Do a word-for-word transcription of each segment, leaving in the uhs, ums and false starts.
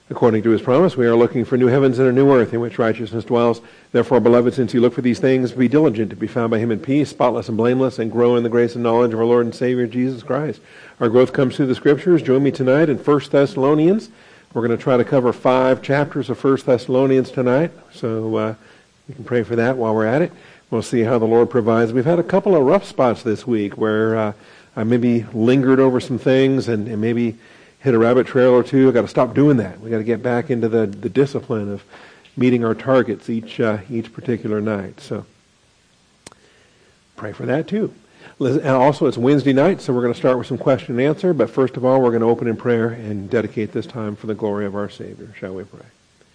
According to his promise, we are looking for new heavens and a new earth in which righteousness dwells. Therefore, beloved, since you look for these things, be diligent to be found by him in peace, spotless and blameless, and grow in the grace and knowledge of our Lord and Savior, Jesus Christ. Our growth comes through the Scriptures. Join me tonight in First Thessalonians. We're going to try to cover five chapters of First Thessalonians tonight, so uh, you can pray for that while we're at it. We'll see how the Lord provides. We've had a couple of rough spots this week where uh, I maybe lingered over some things and, and maybe hit a rabbit trail or two. I've got to stop doing that. We've got to get back into the, the discipline of meeting our targets each uh, each particular night. So pray for that too. And also, it's Wednesday night, so we're going to start with some question and answer. But first of all, we're going to open in prayer and dedicate this time for the glory of our Savior. Shall we pray?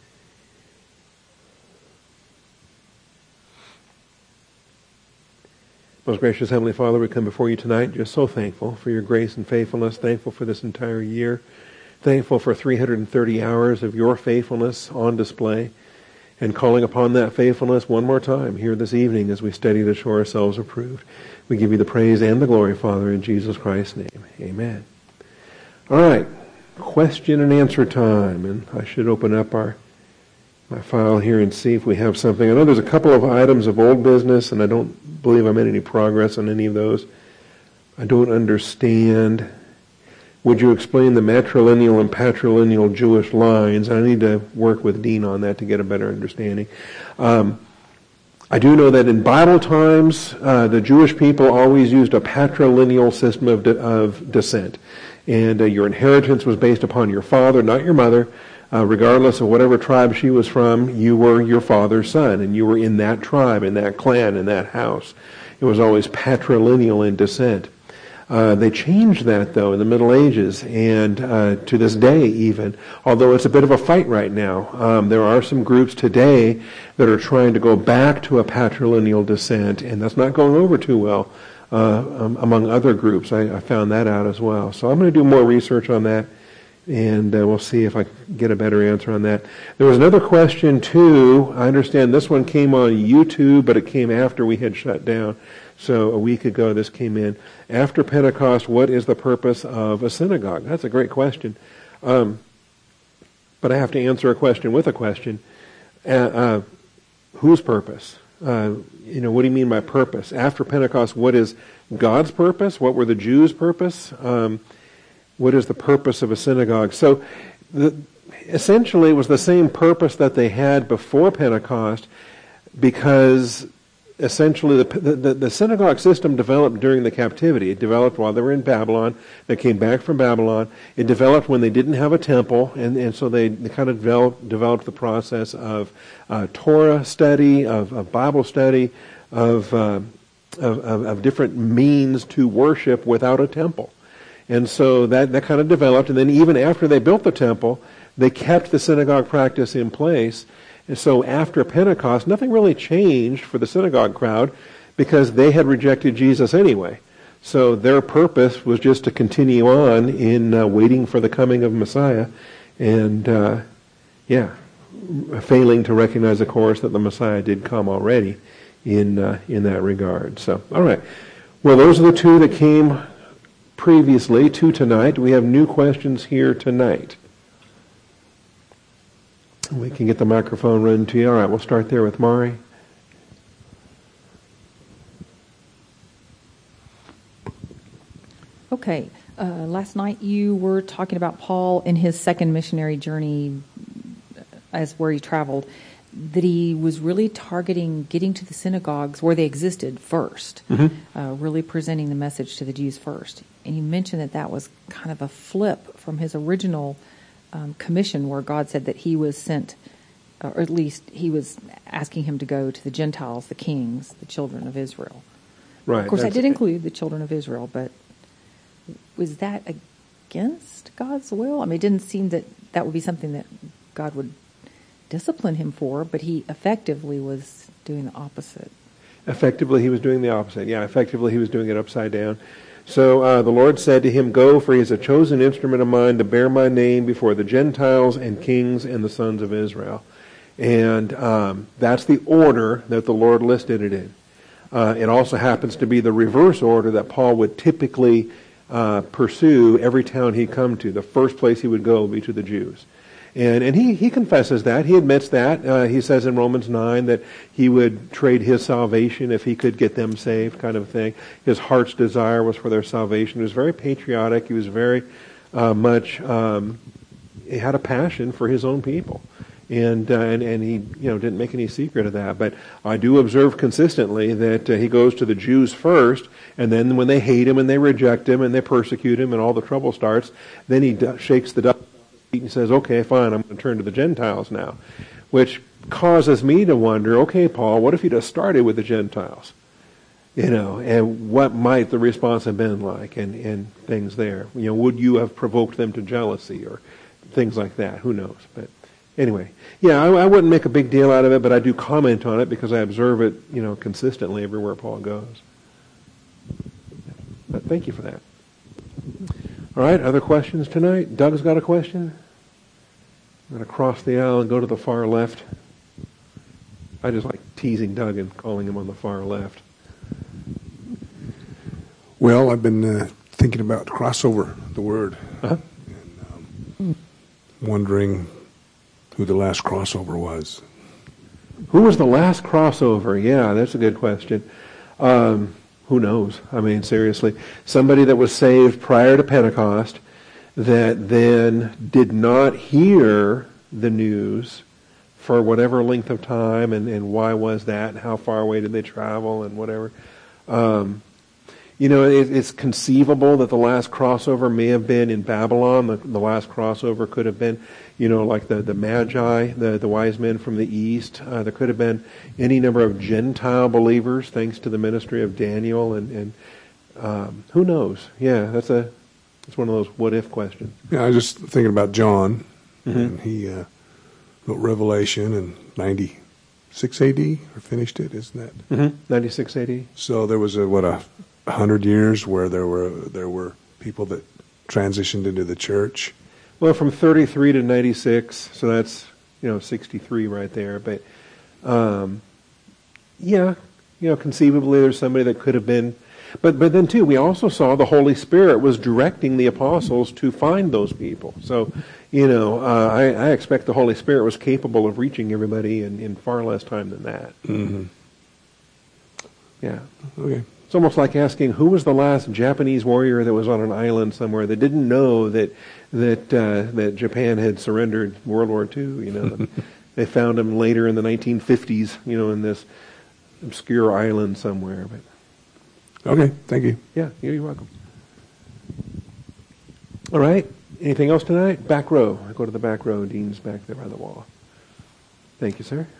Most gracious Heavenly Father, we come before you tonight just so thankful for your grace and faithfulness, thankful for this entire year, thankful for three hundred thirty hours of your faithfulness on display, and calling upon that faithfulness one more time here this evening as we study to show ourselves approved. We give you the praise and the glory, Father, in Jesus Christ's name. Amen. All right, question and answer time, and I should open up our my file here and see if we have something. I know there's a couple of items of old business, and I don't believe I made any progress on any of those. I don't understand. Would you explain the matrilineal and patrilineal Jewish lines? I need to work with Dean on that to get a better understanding. Um, I do know that in Bible times, uh, the Jewish people always used a patrilineal system of, de- of descent. And uh, your inheritance was based upon your father, not your mother. Uh, regardless of whatever tribe she was from, you were your father's son, and you were in that tribe, in that clan, in that house. It was always patrilineal in descent. Uh, they changed that, though, in the Middle Ages, and uh, to this day even, although it's a bit of a fight right now. Um, there are some groups today that are trying to go back to a patrilineal descent, and that's not going over too well uh, um, among other groups. I, I found that out as well. So I'm going to do more research on that, and uh, we'll see if I can get a better answer on that. There was another question, too. I understand this one came on YouTube, but it came after we had shut down. So a week ago, this came in. After Pentecost, what is the purpose of a synagogue? That's a great question. Um, but I have to answer a question with a question. Uh, uh, whose purpose? Uh, you know, what do you mean by purpose? After Pentecost, what is God's purpose? What were the Jews' purpose? Um, what is the purpose of a synagogue? So the, essentially it was the same purpose that they had before Pentecost, because essentially the, the, the synagogue system developed during the captivity. It developed while they were in Babylon. They came back from Babylon. It developed when they didn't have a temple, and, and so they, they kind of developed, developed the process of uh, Torah study, of, of Bible study, of, uh, of, of, of different means to worship without a temple. And so that, that kind of developed, and then even after they built the temple, they kept the synagogue practice in place. And so after Pentecost, nothing really changed for the synagogue crowd because they had rejected Jesus anyway. So their purpose was just to continue on in uh, waiting for the coming of Messiah and, uh, yeah, failing to recognize, of course, that the Messiah did come already in uh, in that regard. So, all right. Well, those are the two that came previously to tonight. We have new questions here tonight. We can get the microphone run to you. All right, we'll start there with Mari. Okay. Uh, last night you were talking about Paul in his second missionary journey as where he traveled, that he was really targeting getting to the synagogues where they existed first, mm-hmm. uh, really presenting the message to the Jews first. And you mentioned that that was kind of a flip from his original um, commission where God said that he was sent, or at least he was asking him to go to the Gentiles, the kings, the children of Israel. Right. Of course, that did include the children of Israel, but was that against God's will? I mean, it didn't seem that that would be something that God would discipline him for, but he effectively was doing the opposite. Effectively, he was doing the opposite. Yeah, effectively, he was doing it upside down. So uh, the Lord said to him, "Go, for he is a chosen instrument of mine to bear my name before the Gentiles and kings and the sons of Israel." And um, that's the order that the Lord listed it in. Uh, it also happens to be the reverse order that Paul would typically uh, pursue every town he'd come to. The first place he would go would be to the Jews. And and he, he confesses that. He admits that. Uh, he says in Romans nine that he would trade his salvation if he could get them saved, kind of thing. His heart's desire was for their salvation. He was very patriotic. He was very uh, much, um, he had a passion for his own people. And, uh, and and he you know didn't make any secret of that. But I do observe consistently that uh, he goes to the Jews first, and then when they hate him and they reject him and they persecute him and all the trouble starts, then he d- shakes the dust off his feet and says, "Okay, fine, I'm going to turn to the Gentiles now," which causes me to wonder, okay, Paul, what if he just started with the Gentiles? You know, and what might the response have been like, and, and things there. You know, would you have provoked them to jealousy or things like that? Who knows? But anyway, yeah, I, I wouldn't make a big deal out of it, but I do comment on it because I observe it, you know, consistently everywhere Paul goes. But thank you for that. All right, other questions tonight? Doug's got a question? I'm going to cross the aisle and go to the far left. I just like teasing Doug and calling him on the far left. Well, I've been uh, thinking about crossover, the word, Uh-huh. and um, wondering who the last crossover was. Who was the last crossover? Yeah, that's a good question. Um, who knows? I mean, seriously. Somebody that was saved prior to Pentecost that then did not hear the news for whatever length of time, and, and why was that, and how far away did they travel, and whatever. Um, you know, it, it's conceivable that the last crossover may have been in Babylon. The, the last crossover could have been, you know, like the, the Magi, the, the wise men from the east. Uh, there could have been any number of Gentile believers, thanks to the ministry of Daniel, and, and um, who knows? Yeah, that's a that's one of those what-if questions. Yeah, I was just thinking about John, Mm-hmm. and he uh, wrote Revelation in ninety-six A D, or finished it, isn't that? Mm-hmm. ninety-six A D. So there was a, what, a hundred years where there were there were people that transitioned into the church. Well, from thirty-three to ninety-six, so that's, you know, sixty-three right there. But, um, yeah, you know, conceivably there's somebody that could have been. But but then, too, we also saw the Holy Spirit was directing the apostles to find those people. So, you know, uh, I, I expect the Holy Spirit was capable of reaching everybody in, in far less time than that. Mm-hmm. Yeah. Okay. It's almost like asking who was the last Japanese warrior that was on an island somewhere that didn't know that that uh, that Japan had surrendered World War Two. You know, they found him later in the nineteen fifties. You know, in this obscure island somewhere. But Okay, thank you. yeah, you're welcome. All right. Anything else tonight? Back row. I go to the back row. Dean's back there by the wall. Thank you, sir.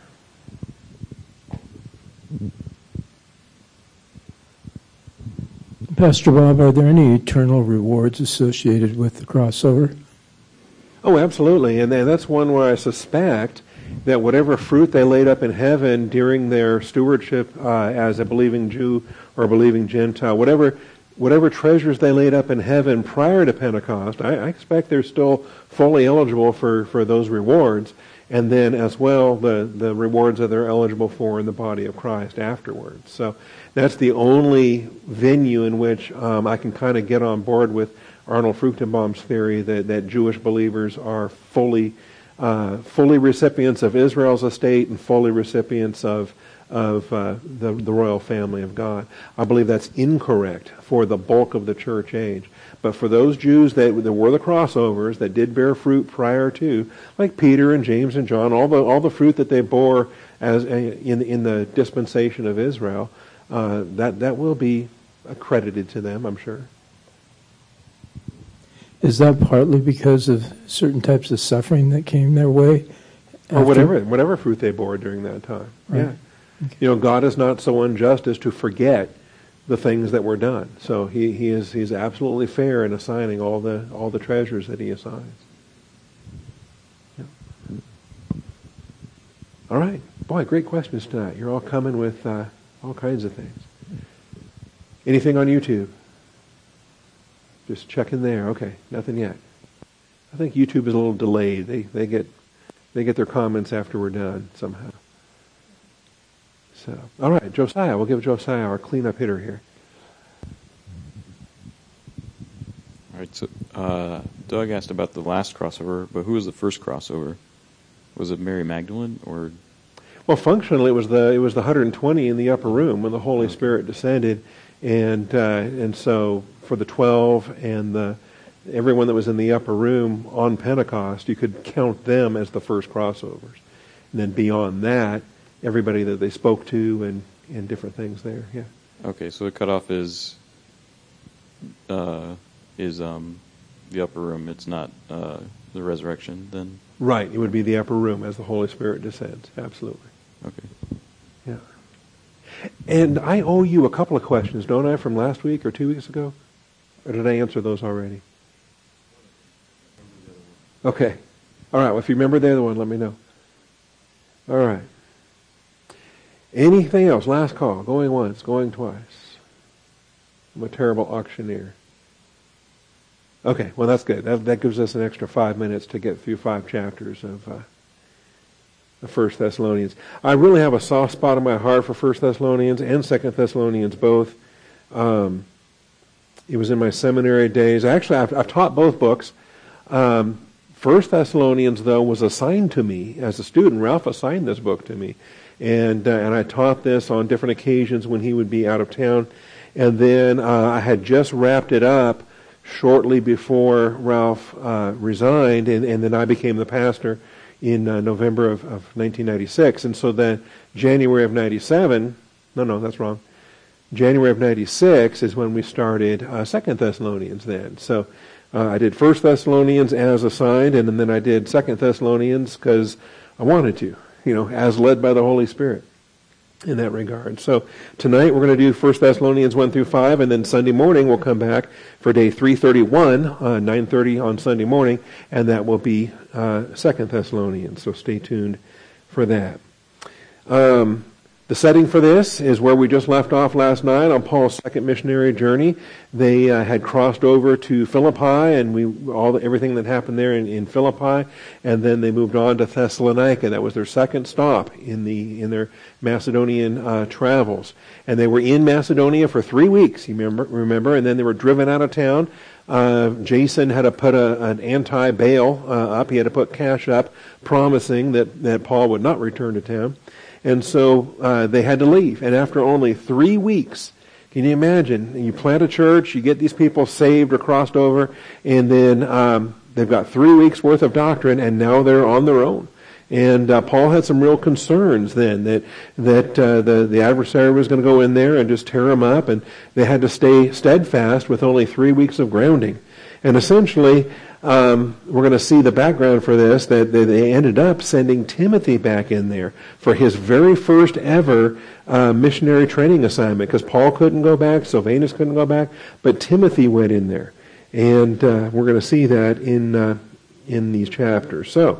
Pastor Bob, are there any eternal rewards associated with the crossover? Oh, absolutely. And that's one where I suspect that whatever fruit they laid up in heaven during their stewardship uh, as a believing Jew or a believing Gentile, whatever whatever treasures they laid up in heaven prior to Pentecost, I, I expect they're still fully eligible for, for those rewards. And then as well, the, the rewards that they're eligible for in the body of Christ afterwards. So that's the only venue in which um, I can kind of get on board with Arnold Fruchtenbaum's theory that, that Jewish believers are fully uh, fully recipients of Israel's estate and fully recipients of of uh, the, the royal family of God. I believe that's incorrect for the bulk of the church age. But for those Jews that, that were the crossovers, that did bear fruit prior to, like Peter and James and John, all the all the fruit that they bore as a, in in the dispensation of Israel, uh, that that will be accredited to them, I'm sure. Is that partly because of certain types of suffering that came their way? Or after- whatever whatever fruit they bore during that time. Right. Yeah. You know, God is not so unjust as to forget the things that were done. So he, he is he's absolutely fair in assigning all the all the treasures that he assigns. Yeah. All right. Boy, great questions tonight. You're all coming with uh, all kinds of things. Anything on YouTube? Just checking there. Okay, nothing yet. I think YouTube is a little delayed. They they get they get their comments after we're done somehow. So, all right, Josiah. We'll give Josiah our cleanup hitter here. All right. So, uh, Doug asked about the last crossover, but who was the first crossover? Was it Mary Magdalene or? Well, functionally, it was the it was the one hundred twenty in the upper room when the Holy Spirit descended, and uh, and so for the twelve and the everyone that was in the upper room on Pentecost, you could count them as the first crossovers, and then beyond that, everybody that they spoke to and and different things there. Yeah. Okay, so the cutoff is uh, is um, the upper room. It's not uh, the resurrection then. Right. It would be the upper room as the Holy Spirit descends. Absolutely. Okay. Yeah. And I owe you a couple of questions, don't I, from last week or two weeks ago? Or did I answer those already? Okay. All right. Well, if you remember the other one, let me know. All right. Anything else? Last call. Going once, going twice. I'm a terrible auctioneer. Okay. Well, that's good. That, that gives us an extra five minutes to get through five chapters of uh, the First Thessalonians. I really have a soft spot in my heart for First Thessalonians and Second Thessalonians both. Um, it was in my seminary days. Actually, I've, I've taught both books. Um, First Thessalonians, though, was assigned to me as a student. Ralph assigned this book to me, and uh, and I taught this on different occasions when he would be out of town. And then uh, I had just wrapped it up shortly before Ralph uh, resigned, and, and then I became the pastor in uh, November of, of nineteen ninety-six. And so then January of ninety-seven, no, no, that's wrong. January of ninety-six is when we started uh, Second Thessalonians then. So uh, I did First Thessalonians as assigned, and then I did Second Thessalonians because I wanted to, you know, as led by the Holy Spirit in that regard. So tonight we're going to do First Thessalonians one through five, and then Sunday morning we'll come back for day three thirty-one, uh, nine thirty on Sunday morning, and that will be uh, Second Thessalonians. So stay tuned for that. Um, the setting for this is where we just left off last night on Paul's second missionary journey. They uh, had crossed over to Philippi, and we all the, everything that happened there in, in Philippi, and then they moved on to Thessalonica. That was their second stop in the in their Macedonian uh, travels. And they were in Macedonia for three weeks. You remember, remember, and then they were driven out of town. Uh, Jason had to put a, an anti-bail uh, up. He had to put cash up, promising that that Paul would not return to town. And so uh, they had to leave. And after only three weeks, can you imagine? You plant a church, you get these people saved or crossed over, and then um, they've got three weeks worth of doctrine, and now they're on their own. And uh, Paul had some real concerns then that that uh, the the adversary was going to go in there and just tear them up, and they had to stay steadfast with only three weeks of grounding. And essentially, um, we're going to see the background for this, that they ended up sending Timothy back in there for his very first ever uh, missionary training assignment, because Paul couldn't go back, Silvanus couldn't go back, but Timothy went in there. And uh, we're going to see that in uh, in these chapters. So,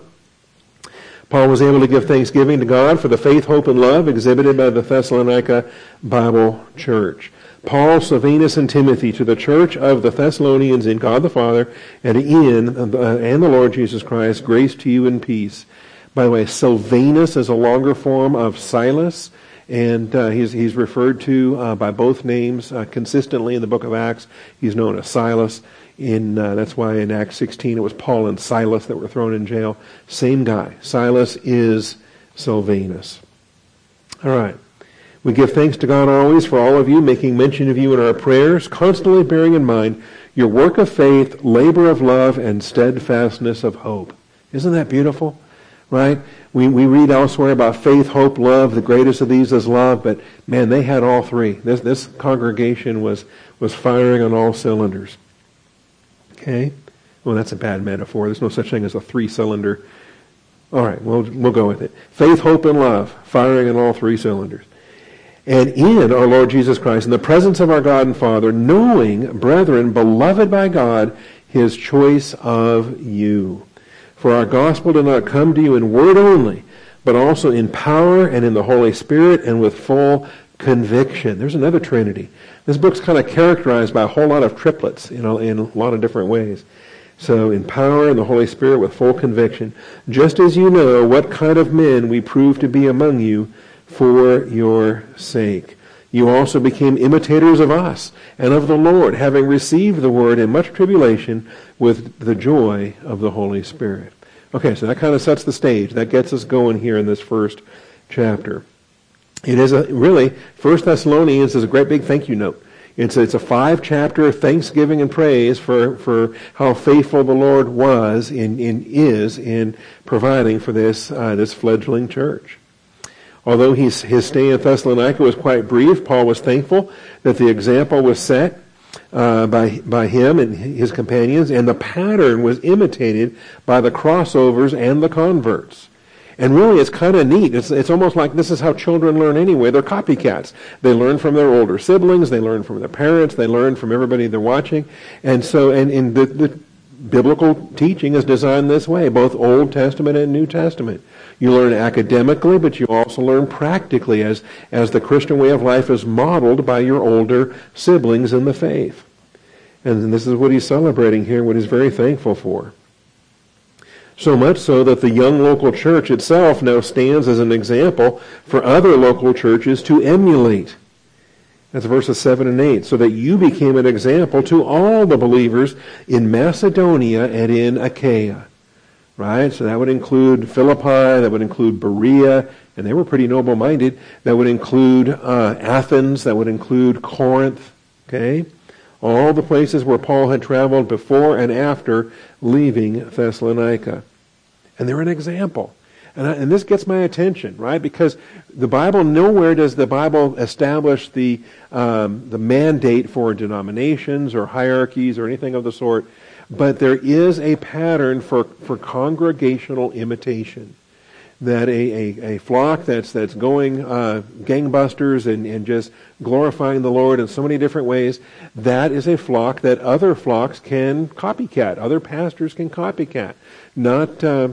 Paul was able to give thanksgiving to God for the faith, hope, and love exhibited by the Thessalonica Bible Church. Paul, Silvanus, and Timothy to the church of the Thessalonians in God the Father and in uh, and the Lord Jesus Christ, grace to you and peace. By the way, Silvanus is a longer form of Silas, and uh, he's he's referred to uh, by both names uh, consistently in the book of Acts. He's known as Silas. In uh, that's why in Acts sixteen it was Paul and Silas that were thrown in jail. Same guy. Silas is Silvanus. All right. We give thanks to God always for all of you, making mention of you in our prayers, constantly bearing in mind your work of faith, labor of love, and steadfastness of hope. Isn't that beautiful? Right? We we read elsewhere about faith, hope, love. The greatest of these is love, but man, they had all three. This this congregation was was firing on all cylinders. Okay? Well, that's a bad metaphor. There's no such thing as a three-cylinder. All right, we'll we'll go with it. Faith, hope, and love, firing on all three cylinders. And in our Lord Jesus Christ, in the presence of our God and Father, knowing, brethren, beloved by God, his choice of you. For our gospel did not come to you in word only, but also in power and in the Holy Spirit and with full conviction. There's another Trinity. This book's kind of characterized by a whole lot of triplets, you know, in a lot of different ways. So in power and the Holy Spirit with full conviction, just as you know what kind of men we prove to be among you, for your sake. You also became imitators of us and of the Lord, having received the word in much tribulation with the joy of the Holy Spirit. Okay, so that kind of sets the stage. That gets us going here in this first chapter. It is a, really, First Thessalonians is a great big thank you note. It's a, it's a five-chapter thanksgiving and praise for, for how faithful the Lord was in, in is in providing for this uh, this fledgling church. Although he's, his stay in Thessalonica was quite brief, Paul was thankful that the example was set uh, by by him and his companions, and the pattern was imitated by the crossovers and the converts. And really, it's kind of neat. It's it's almost like this is how children learn anyway. They're copycats. They learn from their older siblings. They learn from their parents. They learn from everybody they're watching. And so, and, and the, the biblical teaching is designed this way, both Old Testament and New Testament. You learn academically, but you also learn practically as, as the Christian way of life is modeled by your older siblings in the faith. And this is what he's celebrating here, what he's very thankful for. So much so that the young local church itself now stands as an example for other local churches to emulate. That's verses seven and eight. So that you became an example to all the believers in Macedonia and in Achaia. Right? So that would include Philippi, that would include Berea, and they were pretty noble-minded. That would include uh, Athens, that would include Corinth. Okay? All the places where Paul had traveled before and after leaving Thessalonica. And they're an example. And, I, and this gets my attention, right? Because the Bible, nowhere does the Bible establish the um, the mandate for denominations or hierarchies or anything of the sort. But there is a pattern for, for congregational imitation. That a, a, a flock that's that's going uh, gangbusters and, and just glorifying the Lord in so many different ways, that is a flock that other flocks can copycat. Other pastors can copycat. Not uh,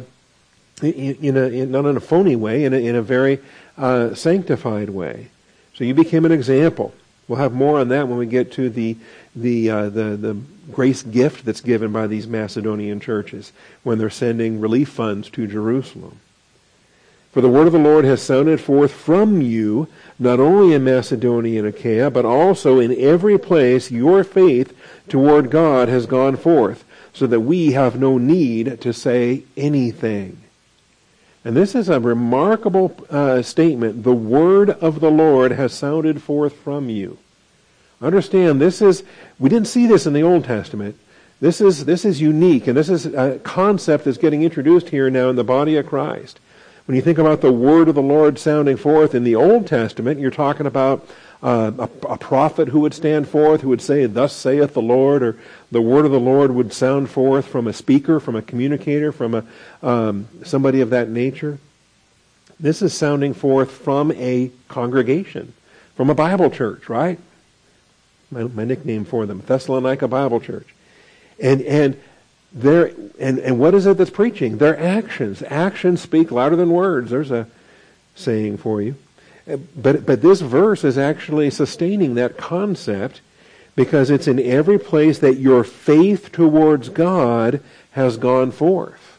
in, in a in, not in a phony way, in a, in a very uh, sanctified way. So you became an example. We'll have more on that when we get to the the uh, the the grace gift that's given by these Macedonian churches when they're sending relief funds to Jerusalem. For the word of the Lord has sounded forth from you, not only in Macedonia and Achaia, but also in every place your faith toward God has gone forth, so that we have no need to say anything. And this is a remarkable uh, statement. The word of the Lord has sounded forth from you. Understand, this is, we didn't see this in the Old Testament. This is, this is unique, and this is a concept that's getting introduced here now in the body of Christ. When you think about the word of the Lord sounding forth in the Old Testament, you're talking about uh, a, a prophet who would stand forth, who would say, "Thus saith the Lord," or the word of the Lord would sound forth from a speaker, from a communicator, from a um, somebody of that nature. This is sounding forth from a congregation, from a Bible church, right? My, my nickname for them, Thessalonica Bible Church. And and Their, and, and what is it that's preaching? Their actions. Actions speak louder than words. There's a saying for you. But, but this verse is actually sustaining that concept because it's in every place that your faith towards God has gone forth.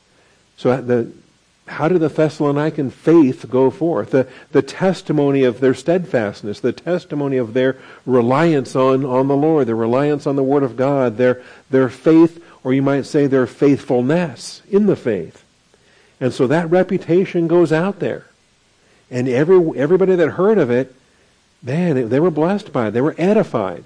So the, how did the Thessalonican faith go forth? The, the testimony of their steadfastness, the testimony of their reliance on, on the Lord, their reliance on the Word of God, their, their faith, or you might say their faithfulness in the faith. And so that reputation goes out there. And every everybody that heard of it, man, they were blessed by it. They were edified.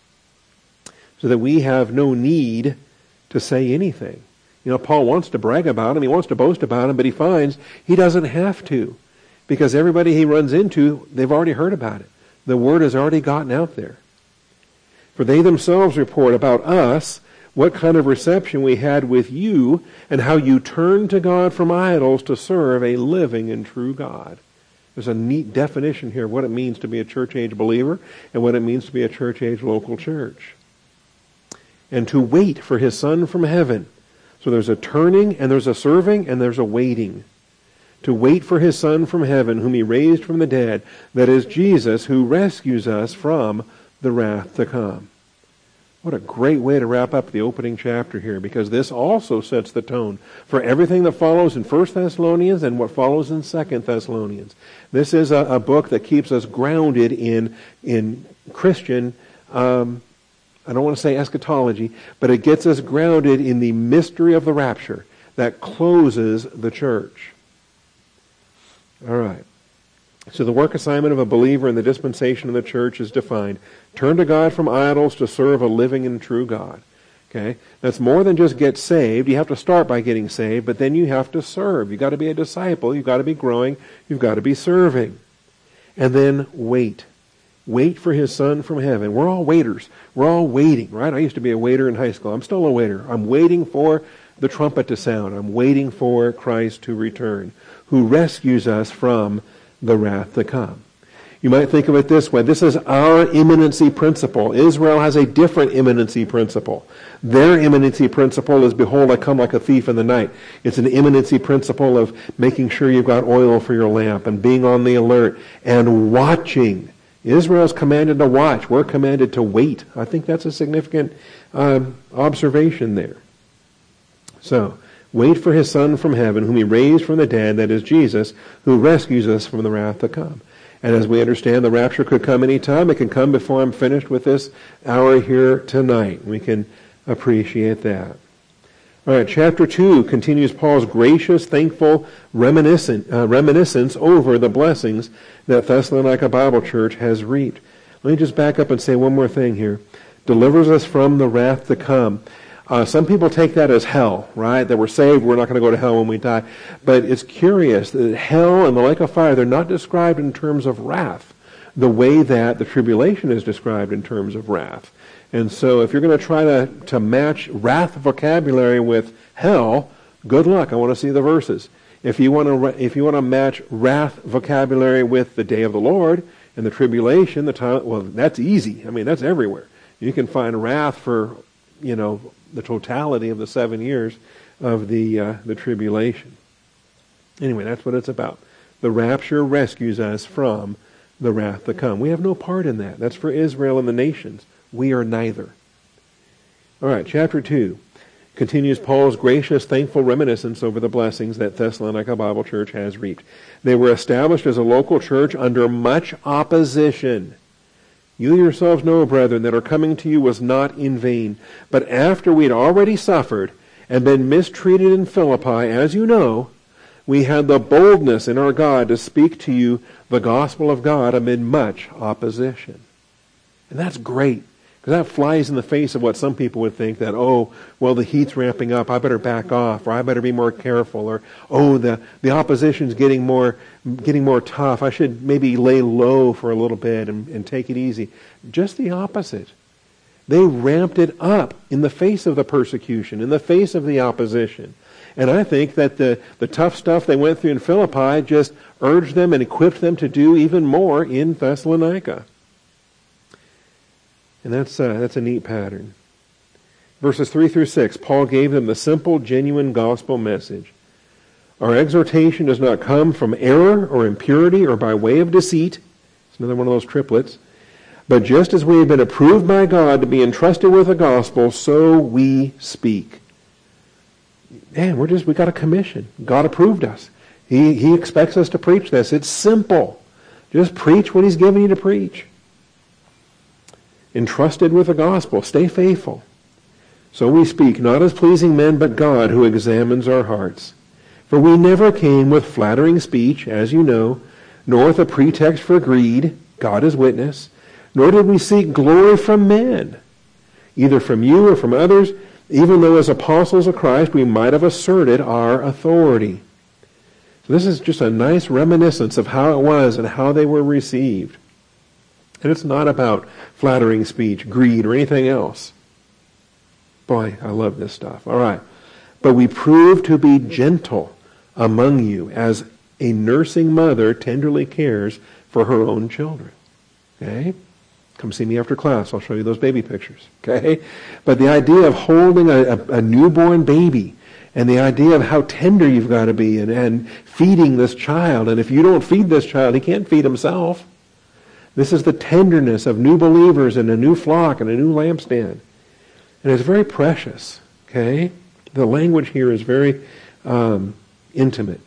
So that we have no need to say anything. You know, Paul wants to brag about him, he wants to boast about him, but he finds he doesn't have to. Because everybody he runs into, they've already heard about it. The word has already gotten out there. For they themselves report about us what kind of reception we had with you, and how you turned to God from idols to serve a living and true God. There's a neat definition here of what it means to be a church-age believer and what it means to be a church-age local church. And to wait for his Son from heaven. So there's a turning, and there's a serving, and there's a waiting. To wait for his Son from heaven, whom he raised from the dead, that is Jesus, who rescues us from the wrath to come. What a great way to wrap up the opening chapter here, because this also sets the tone for everything that follows in First Thessalonians and what follows in Second Thessalonians. This is a, a book that keeps us grounded in in Christian, um, I don't want to say eschatology, but it gets us grounded in the mystery of the rapture that closes the church. All right. So the work assignment of a believer in the dispensation of the church is defined. Turn to God from idols to serve a living and true God. Okay? That's more than just get saved. You have to start by getting saved, but then you have to serve. You've got to be a disciple. You've got to be growing. You've got to be serving. And then wait. Wait for his Son from heaven. We're all waiters. We're all waiting, right? I used to be a waiter in high school. I'm still a waiter. I'm waiting for the trumpet to sound. I'm waiting for Christ to return, who rescues us from the wrath to come. You might think of it this way. This is our imminency principle. Israel has a different imminency principle. Their imminency principle is, behold, I come like a thief in the night. It's an imminency principle of making sure you've got oil for your lamp and being on the alert and watching. Israel's commanded to watch. We're commanded to wait. I think that's a significant um, observation there. So, wait for his Son from heaven, whom he raised from the dead, that is Jesus, who rescues us from the wrath to come. And as we understand, the rapture could come any time. It can come before I'm finished with this hour here tonight. We can appreciate that. All right, chapter two continues Paul's gracious, thankful reminiscent, uh, reminiscence over the blessings that Thessalonica Bible Church has reaped. Let me just back up and say one more thing here. Delivers us from the wrath to come. Uh, some people take that as hell, right? That we're saved, we're not going to go to hell when we die. But it's curious that hell and the lake of fire, they're not described in terms of wrath, the way that the tribulation is described in terms of wrath. And so if you're going to try to, to match wrath vocabulary with hell, good luck. I want to see the verses. If you want to, if you want to match wrath vocabulary with the day of the Lord and the tribulation, the time, well, that's easy. I mean, that's everywhere. You can find wrath for, you know, the totality of the seven years of the uh, the tribulation. Anyway, that's what it's about. The rapture rescues us from the wrath to come. We have no part in that. That's for Israel and the nations. We are neither. All right, chapter two continues Paul's gracious, thankful reminiscence over the blessings that Thessalonica Bible Church has reaped. They were established as a local church under much opposition. You yourselves know, brethren, that our coming to you was not in vain. But after we had already suffered and been mistreated in Philippi, as you know, we had the boldness in our God to speak to you the gospel of God amid much opposition. And that's great, because that flies in the face of what some people would think, that, oh, well, the heat's ramping up, I better back off, or I better be more careful, or, oh, the, the opposition's getting more getting more tough, I should maybe lay low for a little bit and, and take it easy. Just the opposite. They ramped it up in the face of the persecution, in the face of the opposition. And I think that the, the tough stuff they went through in Philippi just urged them and equipped them to do even more in Thessalonica. And that's, uh, that's a neat pattern. Verses three through six, Paul gave them the simple, genuine gospel message. Our exhortation does not come from error or impurity or by way of deceit. It's another one of those triplets. But just as we have been approved by God to be entrusted with the gospel, so we speak. Man, we're just, we got a commission. God approved us. He, he expects us to preach this. It's simple. Just preach what he's given you to preach. Entrusted with the gospel. Stay faithful. So we speak, not as pleasing men, but God who examines our hearts. For we never came with flattering speech, as you know, nor with a pretext for greed, God is witness, nor did we seek glory from men, either from you or from others, even though as apostles of Christ we might have asserted our authority. So this is just a nice reminiscence of how it was and how they were received. And it's not about flattering speech, greed, or anything else. Boy, I love this stuff. All right. But we prove to be gentle among you as a nursing mother tenderly cares for her own children. Okay? Come see me after class. I'll show you those baby pictures. Okay? But the idea of holding a, a, a newborn baby and the idea of how tender you've got to be and, and feeding this child. And if you don't feed this child, he can't feed himself. This is the tenderness of new believers in a new flock and a new lampstand. And it's very precious, okay? The language here is very um, intimate.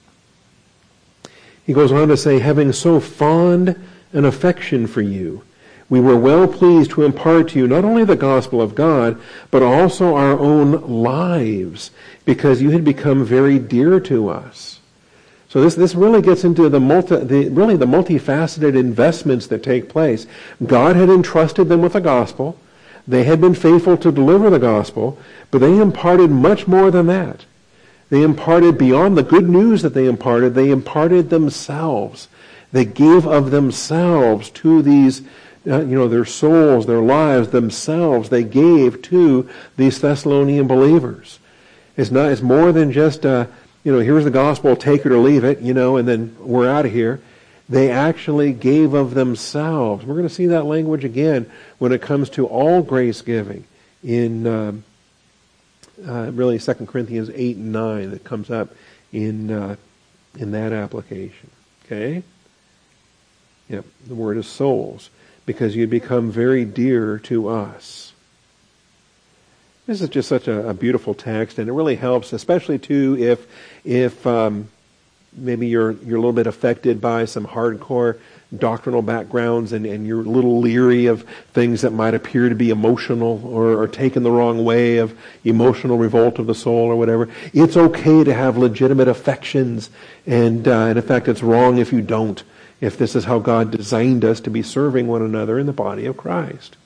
He goes on to say, having so fond an affection for you, we were well pleased to impart to you not only the gospel of God, but also our own lives, because you had become very dear to us. So this, this really gets into the multi, the, really the multifaceted investments that take place. God had entrusted them with the gospel. They had been faithful to deliver the gospel, but they imparted much more than that. They imparted beyond the good news that they imparted, they imparted themselves. They gave of themselves to these, uh, you know, their souls, their lives, themselves. They gave to these Thessalonian believers. It's not, it's more than just, uh, you know, here's the gospel, take it or leave it, you know, and then we're out of here. They actually gave of themselves. We're going to see that language again when it comes to all grace giving in um, uh, really Second Corinthians eight and nine that comes up in uh, in that application. Okay? Yep, the word is souls, because you become very dear to us. This is just such a, a beautiful text, and it really helps, especially too if if um, maybe you're you're a little bit affected by some hardcore doctrinal backgrounds, and, and you're a little leery of things that might appear to be emotional or, or taken the wrong way, of emotional revolt of the soul or whatever. It's okay to have legitimate affections, and, uh, and in fact, it's wrong if you don't, if this is how God designed us to be serving one another in the body of Christ.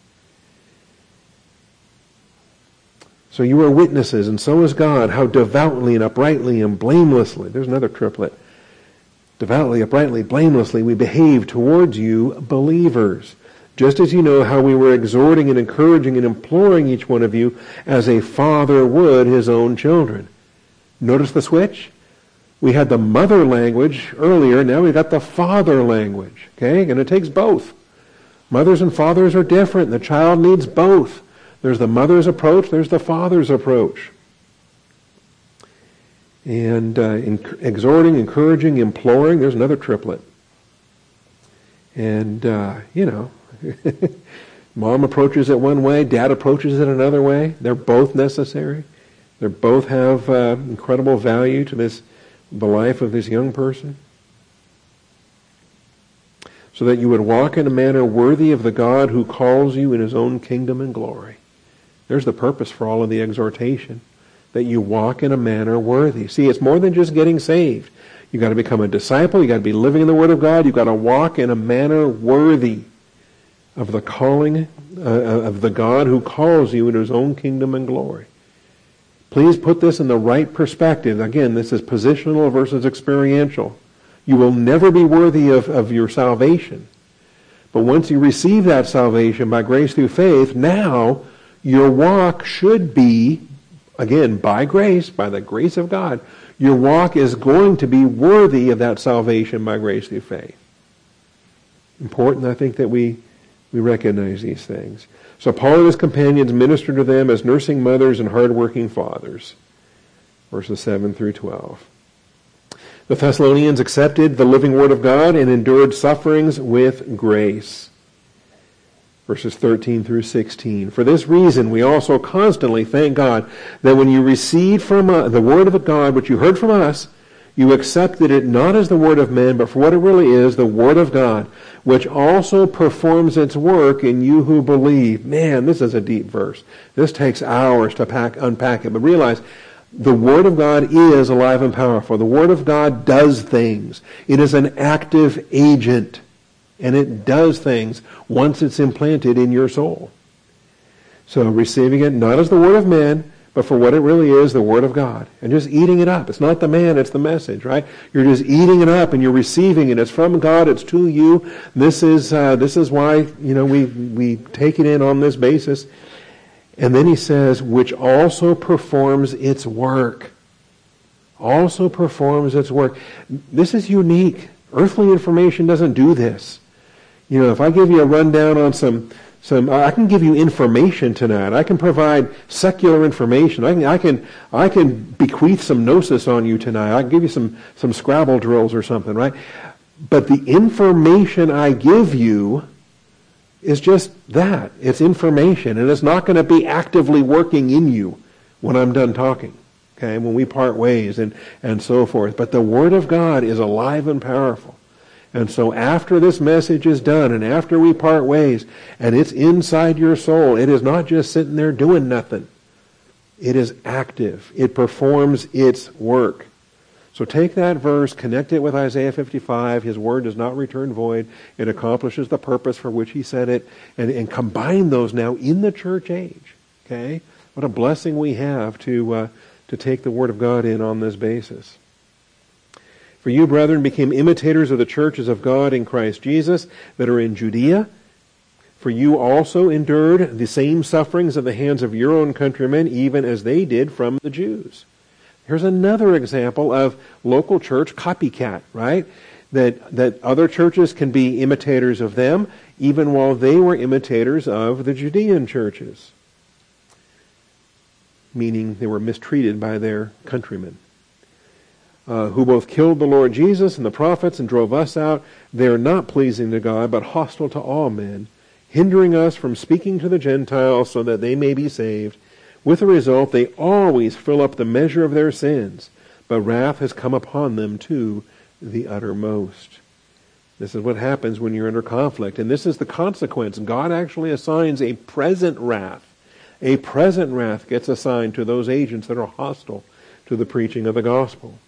So you are witnesses, and so is God, how devoutly and uprightly and blamelessly, there's another triplet, devoutly, uprightly, blamelessly we behave towards you believers, just as you know how we were exhorting and encouraging and imploring each one of you as a father would his own children. Notice the switch? We had the mother language earlier, now we've got the father language, okay? And it takes both. Mothers and fathers are different. The child needs both. There's the mother's approach, there's the father's approach. And uh, in, exhorting, encouraging, imploring, there's another triplet. And, uh, you know, mom approaches it one way, dad approaches it another way. They're both necessary. They both have uh, incredible value to this, the life of this young person. So that you would walk in a manner worthy of the God who calls you in his own kingdom and glory. There's the purpose for all of the exhortation, that you walk in a manner worthy. See, it's more than just getting saved. You've got to become a disciple. You've got to be living in the Word of God. You've got to walk in a manner worthy of the calling uh, of the God who calls you in his own kingdom and glory. Please put this in the right perspective. Again, this is positional versus experiential. You will never be worthy of, of your salvation. But once you receive that salvation by grace through faith, now your walk should be, again, by grace, by the grace of God, your walk is going to be worthy of that salvation by grace through faith. Important, I think, that we, we recognize these things. So Paul and his companions ministered to them as nursing mothers and hard-working fathers. Verses seven through twelve. The Thessalonians accepted the living word of God and endured sufferings with grace. Verses thirteen through sixteen. For this reason, we also constantly thank God that when you received from uh, the word of God, which you heard from us, you accepted it not as the word of men, but for what it really is, the word of God, which also performs its work in you who believe. Man, this is a deep verse. This takes hours to pack, unpack it. But realize, the Word of God is alive and powerful. The Word of God does things. It is an active agent. And it does things once it's implanted in your soul. So receiving it not as the word of man, but for what it really is, the word of God. And just eating it up. It's not the man, it's the message, right? You're just eating it up and you're receiving it. It's from God, it's to you. This is uh, this is why, you know, we, we take it in on this basis. And then he says, which also performs its work. Also performs its work. This is unique. Earthly information doesn't do this. You know, if I give you a rundown on some, some, I can give you information tonight. I can provide secular information. I can, I can, I can bequeath some gnosis on you tonight. I can give you some, some Scrabble drills or something, right? But the information I give you is just that. It's information, and it's not going to be actively working in you when I'm done talking, okay, when we part ways and, and so forth. But the Word of God is alive and powerful. And so after this message is done and after we part ways and it's inside your soul, it is not just sitting there doing nothing. It is active. It performs its work. So take that verse, connect it with Isaiah fifty-five. His word does not return void. It accomplishes the purpose for which he sent it. And, and combine those now in the church age. Okay? What a blessing we have to, uh, to take the Word of God in on this basis. For you, brethren, became imitators of the churches of God in Christ Jesus that are in Judea. For you also endured the same sufferings at the hands of your own countrymen, even as they did from the Jews. Here's another example of local church copycat, right? That, that other churches can be imitators of them, even while they were imitators of the Judean churches. Meaning they were mistreated by their countrymen. Uh, who both killed the Lord Jesus and the prophets and drove us out. They are not pleasing to God, but hostile to all men, hindering us from speaking to the Gentiles so that they may be saved. With the result, they always fill up the measure of their sins, but wrath has come upon them to the uttermost. This is what happens when you're under conflict, and this is the consequence. God actually assigns a present wrath. A present wrath gets assigned to those agents that are hostile to the preaching of the gospel.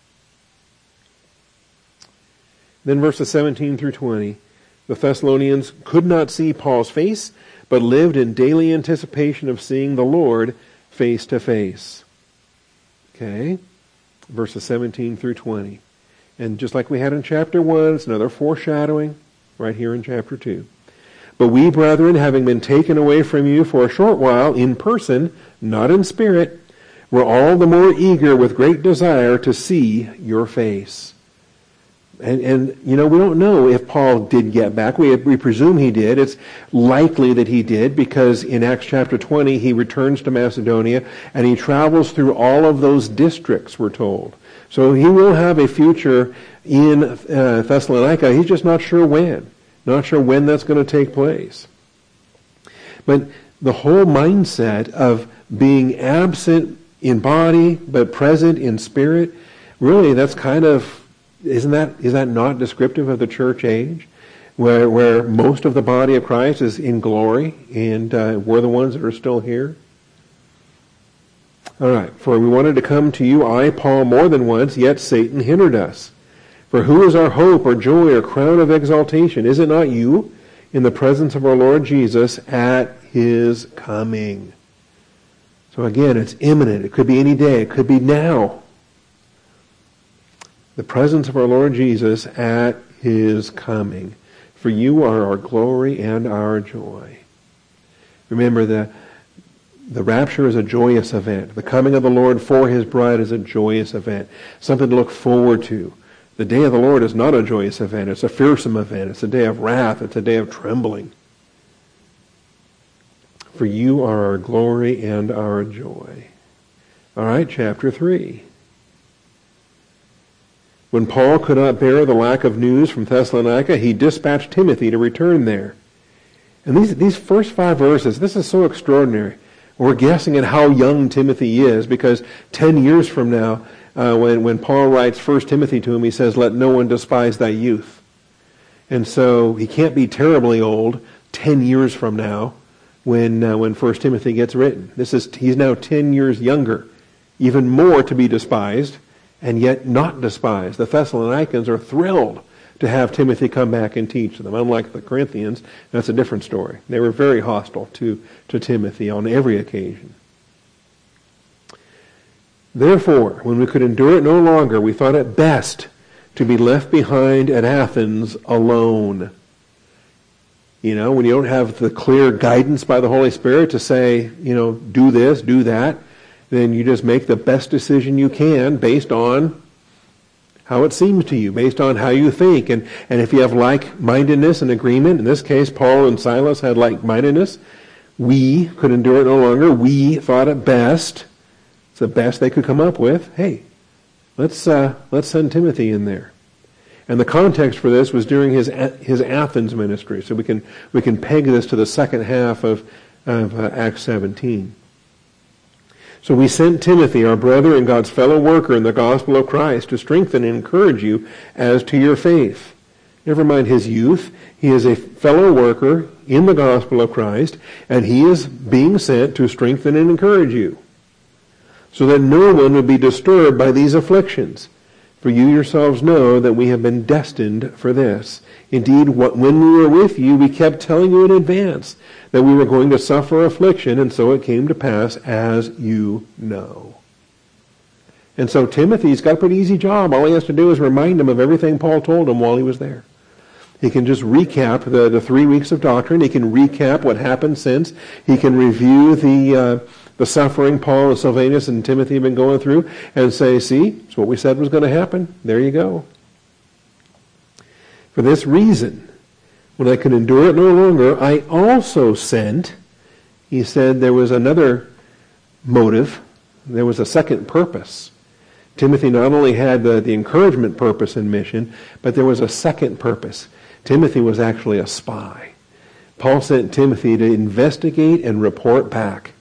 Then verses seventeen through twenty, the Thessalonians could not see Paul's face, but lived in daily anticipation of seeing the Lord face to face. Okay? Verses seventeen through twenty. And just like we had in chapter one, it's another foreshadowing right here in chapter two. But we, brethren, having been taken away from you for a short while in person, not in spirit, were all the more eager with great desire to see your face. And, and, you know, we don't know if Paul did get back. We, we presume he did. It's likely that he did because in Acts chapter twenty, he returns to Macedonia and he travels through all of those districts, we're told. So he will have a future in uh, Thessalonica. He's just not sure when. Not sure when that's going to take place. But the whole mindset of being absent in body but present in spirit, really that's kind of Isn't that is that not descriptive of the church age, where where most of the body of Christ is in glory, and uh, we're the ones that are still here? All right. For we wanted to come to you, I, Paul, more than once, yet Satan hindered us. For who is our hope or joy or crown of exaltation? Is it not you, in the presence of our Lord Jesus at his coming? So again, it's imminent. It could be any day. It could be now. The presence of our Lord Jesus at his coming. For you are our glory and our joy. Remember, the, the rapture is a joyous event. The coming of the Lord for his bride is a joyous event. Something to look forward to. The day of the Lord is not a joyous event. It's a fearsome event. It's a day of wrath. It's a day of trembling. For you are our glory and our joy. All right, chapter three. When Paul could not bear the lack of news from Thessalonica, he dispatched Timothy to return there. And these, these first five verses, this is so extraordinary. We're guessing at how young Timothy is, because ten years from now, uh, when, when Paul writes First Timothy to him, he says, let no one despise thy youth. And so he can't be terribly old ten years from now when uh, when First Timothy gets written. This is he's now ten years younger, even more to be despised, and yet not despised. The Thessalonians are thrilled to have Timothy come back and teach them. Unlike the Corinthians, that's a different story. They were very hostile to, to Timothy on every occasion. Therefore, when we could endure it no longer, we thought it best to be left behind at Athens alone. You know, when you don't have the clear guidance by the Holy Spirit to say, you know, do this, do that, then you just make the best decision you can based on how it seems to you, based on how you think. And, and if you have like-mindedness and agreement, in this case, Paul and Silas had like-mindedness, we could endure it no longer. We thought it best. It's the best they could come up with. Hey, let's uh, let's send Timothy in there. And the context for this was during his his Athens ministry. So we can we can peg this to the second half of, of uh, Acts seventeen. So we sent Timothy, our brother and God's fellow worker in the gospel of Christ, to strengthen and encourage you as to your faith. Never mind his youth. He is a fellow worker in the gospel of Christ, and he is being sent to strengthen and encourage you, so that no one would be disturbed by these afflictions. For you yourselves know that we have been destined for this. Indeed, what, when we were with you, we kept telling you in advance that we were going to suffer affliction, and so it came to pass, as you know. And so Timothy's got a pretty easy job. All he has to do is remind him of everything Paul told him while he was there. He can just recap the, the three weeks of doctrine. He can recap what happened since. He can review the uh, the suffering Paul and Silvanus and Timothy have been going through and say, see, it's what we said was going to happen. There you go. For this reason, when I could endure it no longer, I also sent, he said there was another motive. There was a second purpose. Timothy not only had the, the encouragement purpose and mission, but there was a second purpose. Timothy was actually a spy. Paul sent Timothy to investigate and report back.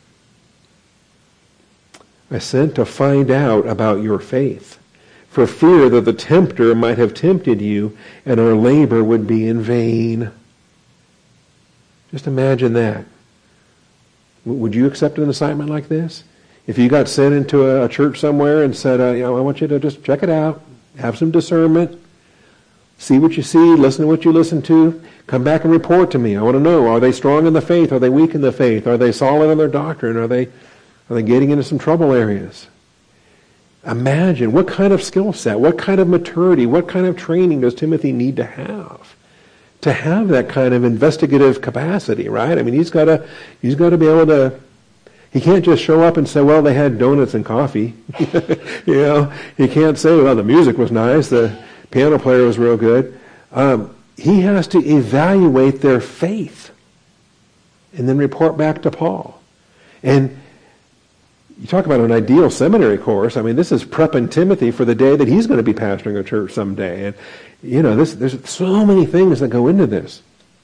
I sent to find out about your faith, for fear that the tempter might have tempted you, and our labor would be in vain. Just imagine that. Would you accept an assignment like this? If you got sent into a, a church somewhere and said, uh, you know, I want you to just check it out, have some discernment, see what you see, listen to what you listen to, come back and report to me. I want to know, are they strong in the faith? Are they weak in the faith? Are they solid in their doctrine? Are they, are they getting into some trouble areas? Imagine what kind of skill set, what kind of maturity, what kind of training does Timothy need to have to have that kind of investigative capacity, right? I mean, he's got to, he's got to be able to. He can't just show up and say, well, they had donuts and coffee. You know, he can't say, well, the music was nice, the piano player was real good. Um, he has to evaluate their faith and then report back to Paul. And you talk about an ideal seminary course. I mean, this is prepping Timothy for the day that he's going to be pastoring a church someday. And, you know, this, there's so many things that go into this.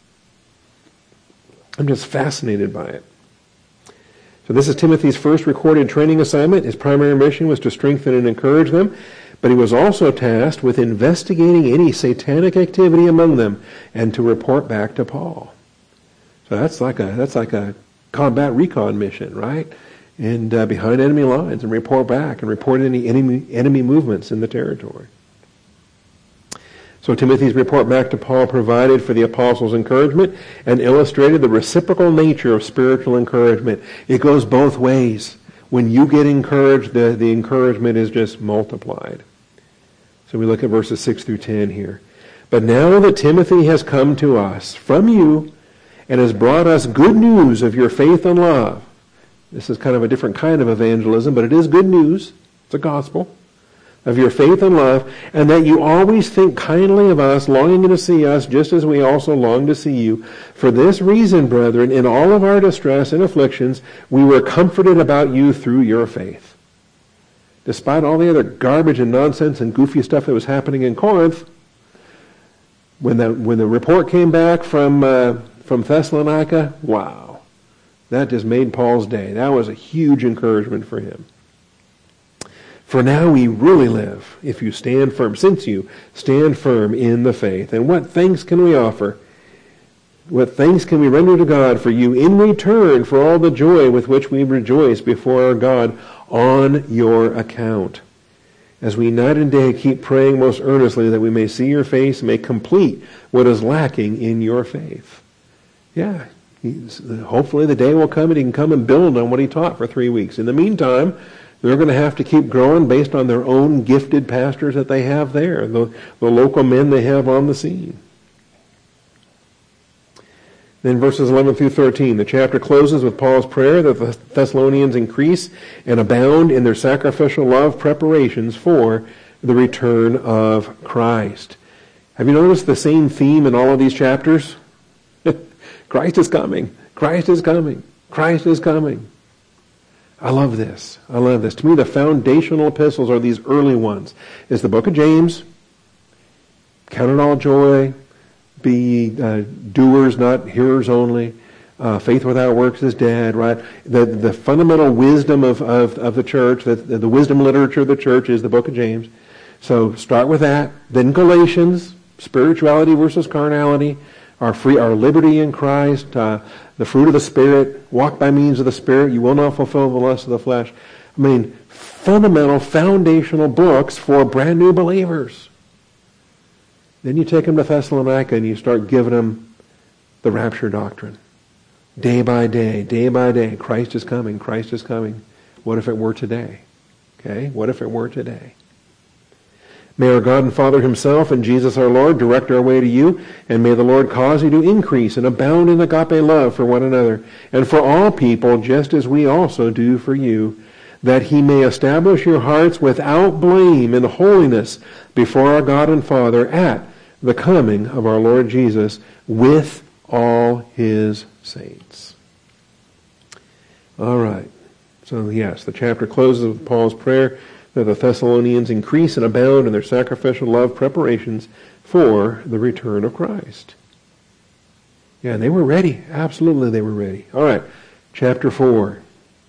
I'm just fascinated by it. So this is Timothy's first recorded training assignment. His primary mission was to strengthen and encourage them, but he was also tasked with investigating any satanic activity among them and to report back to Paul. So that's like a that's like a combat recon mission, right? And uh, behind enemy lines, and report back and report any enemy enemy movements in the territory. So Timothy's report back to Paul provided for the apostles' encouragement and illustrated the reciprocal nature of spiritual encouragement. It goes both ways. When you get encouraged, the, the encouragement is just multiplied. So we look at verses six through ten here. But now that Timothy has come to us from you and has brought us good news of your faith and love. This is kind of a different kind of evangelism, but it is good news. It's a gospel. Of your faith and love, and that you always think kindly of us, longing to see us, just as we also long to see you. For this reason, brethren, in all of our distress and afflictions, we were comforted about you through your faith. Despite all the other garbage and nonsense and goofy stuff that was happening in Corinth, when the when the report came back from uh, from Thessalonica, wow, that just made Paul's day. That was a huge encouragement for him. For now we really live, if you stand firm, since you stand firm in the faith. And what thanks can we offer? What thanks can we render to God for you in return for all the joy with which we rejoice before our God on your account? As we night and day keep praying most earnestly that we may see your face, may complete what is lacking in your faith. Yeah, hopefully the day will come and he can come and build on what he taught for three weeks. In the meantime, they're going to have to keep growing based on their own gifted pastors that they have there, the, the local men they have on the scene. Then verses eleven through thirteen, the chapter closes with Paul's prayer that the Thessalonians increase and abound in their sacrificial love preparations for the return of Christ. Have you noticed the same theme in all of these chapters? Christ is coming. Christ is coming. Christ is coming. I love this. I love this. To me, the foundational epistles are these early ones. It's the book of James, count it all joy, be uh, doers, not hearers only. Uh, faith without works is dead, right? The the fundamental wisdom of, of, of the church, the, the wisdom literature of the church is the book of James. So start with that. Then Galatians, spirituality versus carnality, our free, our liberty in Christ, uh, the fruit of the Spirit, walk by means of the Spirit, you will not fulfill the lust of the flesh. I mean, fundamental, foundational books for brand new believers. Then you take them to Thessalonica and you start giving them the rapture doctrine. Day by day, day by day, Christ is coming, Christ is coming. What if it were today? Okay, what if it were today? May our God and Father himself and Jesus our Lord direct our way to you, and may the Lord cause you to increase and abound in agape love for one another, and for all people, just as we also do for you, that he may establish your hearts without blame in holiness before our God and Father at the coming of our Lord Jesus with all his saints. All right. So yes, the chapter closes with Paul's prayer that the Thessalonians increase and abound in their sacrificial love preparations for the return of Christ. Yeah, they were ready. Absolutely they were ready. All right. Chapter four.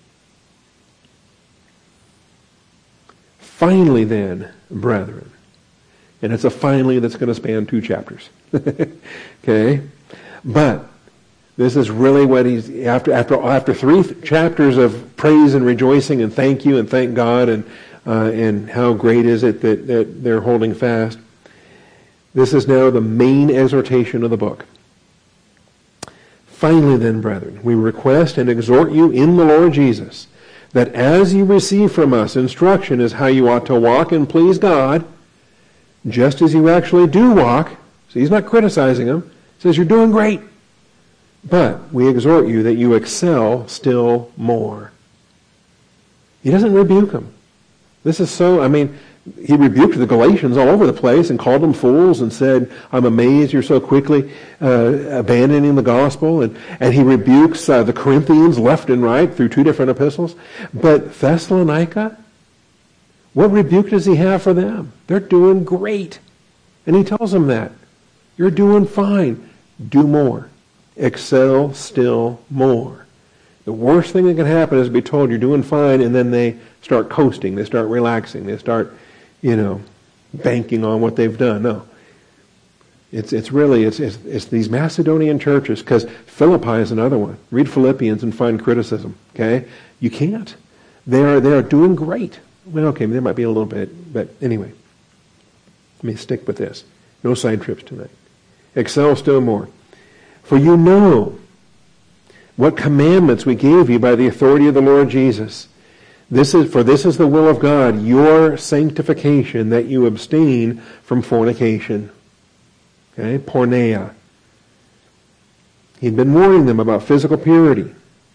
Finally then, brethren. And it's a finally that's going to span two chapters. Okay? But this is really what he's, after after after three th- chapters of praise and rejoicing and thank you and thank God and uh, and how great is it that, that they're holding fast. This is now the main exhortation of the book. Finally then, brethren, we request and exhort you in the Lord Jesus, that as you receive from us instruction as how you ought to walk and please God, just as you actually do walk, so he's not criticizing them, he says you're doing great, but we exhort you that you excel still more. He doesn't rebuke them. This is so, I mean, he rebuked the Galatians all over the place and called them fools and said, I'm amazed you're so quickly uh, abandoning the gospel. And, and he rebukes uh, the Corinthians left and right through two different epistles. But Thessalonica, what rebuke does he have for them? They're doing great. And he tells them that. You're doing fine. Do more. Excel still more. The worst thing that can happen is to be told you're doing fine, and then they start coasting, they start relaxing, they start, you know, banking on what they've done. No. It's it's really, it's it's, it's these Macedonian churches, because Philippi is another one. Read Philippians and find criticism, okay? You can't. They are, they are doing great. Well, okay, there might be a little bit, but anyway. Let me stick with this. No side trips tonight. Excel still more. For you know what commandments we gave you by the authority of the Lord Jesus. This is for this is the will of God, your sanctification, that you abstain from fornication. Okay, porneia. He'd been warning them about physical purity.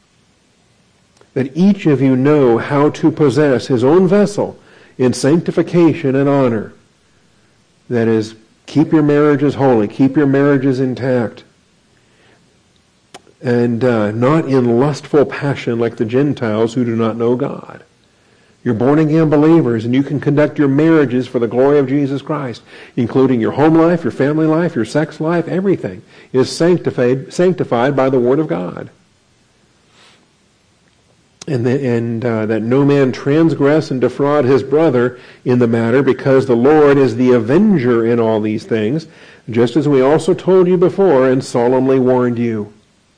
That each of you know how to possess his own vessel in sanctification and honor. That is, keep your marriages holy, keep your marriages intact. And uh, not in lustful passion like the Gentiles who do not know God. You're born-again believers, and you can conduct your marriages for the glory of Jesus Christ, including your home life, your family life, your sex life, everything is sanctified sanctified by the Word of God. And, the, and uh, that no man transgress and defraud his brother in the matter, because the Lord is the avenger in all these things, just as we also told you before and solemnly warned you.